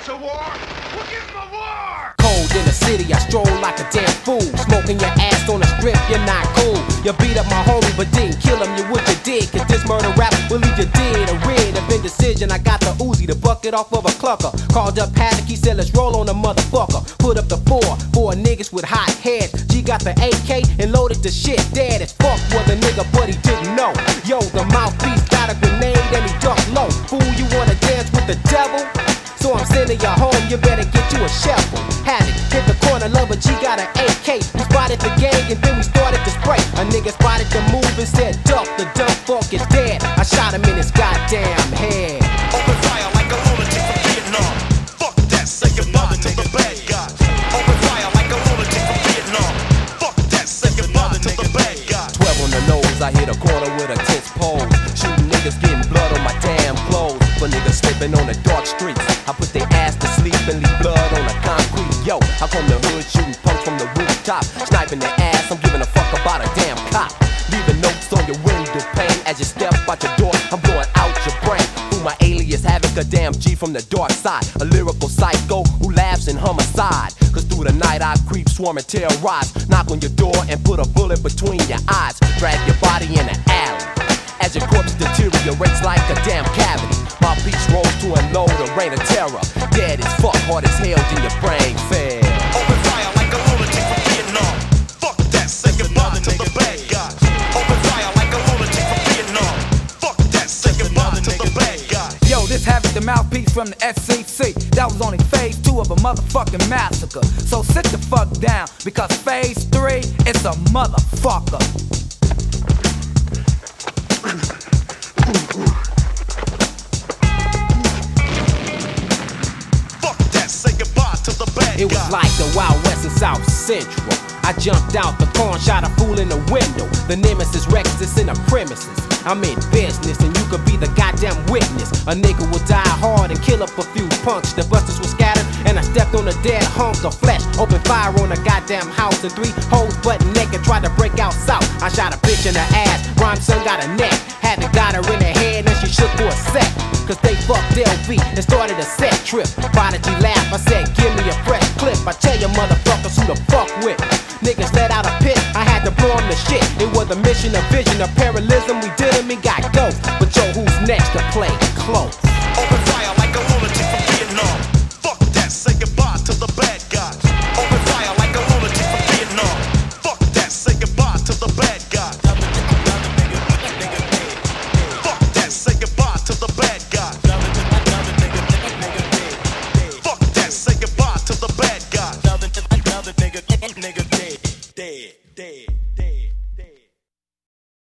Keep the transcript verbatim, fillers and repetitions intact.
wants a war? We'll give him a war! Cold in the city, I stroll like a damn fool. Smoking your ass on the strip, you're not cool. You beat up my homie, but didn't kill him, you what you did. Cause this murder rap will leave you dead. A red of indecision, I got the Uzi, the bucket off of a clucker. Called up Havoc, he said let's roll on a motherfucker. Put up the four, four niggas with hot heads. G got the A K and loaded the shit. Dead as fuck was a nigga, but he didn't know. Yo, the mouthpiece got a grenade and he ducked low. Fool, you wanna dance with the devil? So I'm sending you home, you better get you a shovel. Havoc, hit the corner, lover G got an A K. We spotted the gang and then we started to spray. A nigga spotted the move and said, duck, the dumb fuck is dead. I shot him in his goddamn head. Open fire like a lunatic from Vietnam. Fuck that, say goodbye to the bad guys. Open fire like a lunatic from Vietnam. Fuck that, say goodbye to the bad guys. Twelve on the nose, I hit a corner with a tense pose. Shooting niggas, getting blood on my damn clothes. For niggas slipping on the dark streets, I put their ass to sleep and leave blood on the concrete. Yo, I come the hood shooting punks from the rooftop, sniping their ass, I'm giving a fuck about a damn cop. Leaving notes on your window pane as you step out your door, I'm blowing out your brain. Who my alias, Havoc, a damn G from the dark side, a lyrical psycho who laughs in homicide. Cause through the night I creep, swarm and terrorize, knock on your door and put a bullet between your eyes, drag your body in the alley as your corpse deteriorates like a damn cavity. My beats rolls to unload a rain of terror. Dead as fuck, hard as hell, then your brain fell. Open fire like a lunatic from Vietnam. Fuck that, say goodbye to the bad guys. Open fire like a lunatic from Vietnam. Fuck that, say goodbye to the bad guys. Yo, this Havoc, the mouthpiece from the S C C. That was only phase two of a motherfucking massacre. So sit the fuck down, because phase three, it's a motherfucker. It was like the Wild West and South Central. I jumped out the car and shot a fool in the window. The nemesis Rex is in the premises. I'm in business and you could be the goddamn witness. A nigga will die hard and kill up a few punks. The busters were scattered and I stepped on a dead hunk of flesh. Opened fire on a goddamn house and three hoes butt naked tried to break out south. I shot a bitch in the ass, Rhyme son got a neck. Had the got her in the head and she shook for a sec. Cause they fucked L V and started a set trip. Prodigy laugh, I said give me a fresh clip. I tell you motherfuckers who the fuck with. Niggas let out a pit, I had to blow them the shit. It was a mission, a vision, a parallelism. We did 'em and got ghost. But yo, who's next to play close?